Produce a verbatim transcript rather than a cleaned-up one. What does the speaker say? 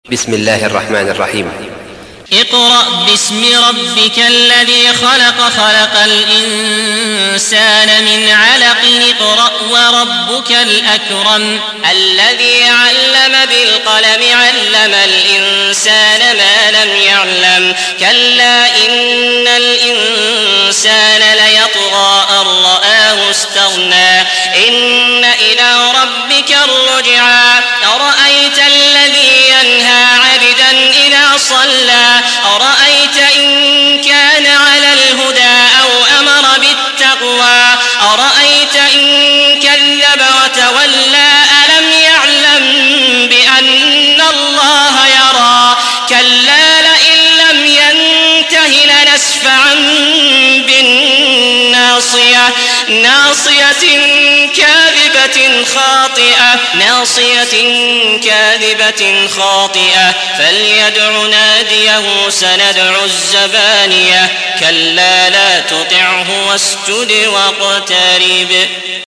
بسم الله الرحمن الرحيم. اقرأ باسم ربك الذي خلق خلق الإنسان من علق اقرأ وربك الأكرم الذي علم بالقلم علم الإنسان ما لم يعلم كلا إن الإنسان ليطغى أن رآه استغنى إن إلى ربك الرجعى أرأيت الذي ينهى عبدا إذا صلى أرأيت إن كان على الهدى أو أمر بالتقوى أرأيت إن كذب وتولى ألم يعلم بأن الله يرى كلا لئن لم ينته لنسفعا بالناصية ناصية كاذبة خاطئة ناصية كاذبة خاطئة فليدع ناديه سندع الزبانية كلا لا تطعه واسجد واقترب.